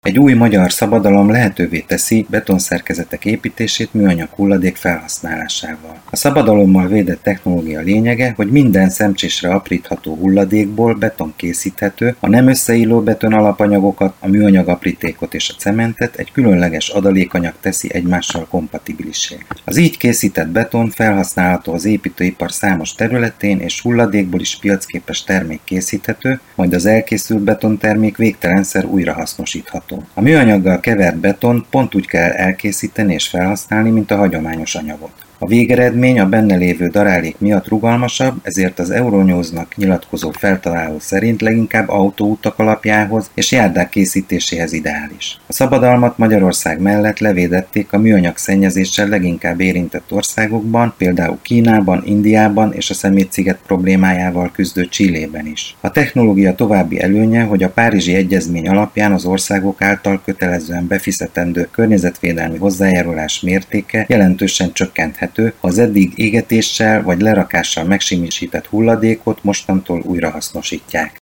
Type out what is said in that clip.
Egy új magyar szabadalom lehetővé teszi betonszerkezetek építését műanyag hulladék felhasználásával. A szabadalommal védett technológia lényege, hogy minden szemcsésre aprítható hulladékból beton készíthető, a nem összeilló beton alapanyagokat, a műanyag aprítékot és a cementet egy különleges adalékanyag teszi egymással kompatibilissé. Az így készített beton felhasználható az építőipar számos területén, és hulladékból is piacképes termék készíthető, majd az elkészült betontermék végtelenszer újrahasznosítható. A műanyaggal kevert beton pont úgy kell elkészíteni és felhasználni, mint a hagyományos anyagot. A végeredmény a benne lévő darálék miatt rugalmasabb, ezért az Euronews-nak nyilatkozó feltaláló szerint leginkább autóutak alapjához és járdák készítéséhez ideális. A szabadalmat Magyarország mellett levédették a műanyag szennyezéssel leginkább érintett országokban, például Kínában, Indiában és a szemétsziget problémájával küzdő Chilében is. A technológia további előnye, hogy a Párizsi Egyezmény alapján az országok által kötelezően befizetendő környezetvédelmi hozzájárulás mértéke jelentősen csökkenthető, ha az eddig égetéssel vagy lerakással megsemmisített hulladékot mostantól újrahasznosítják.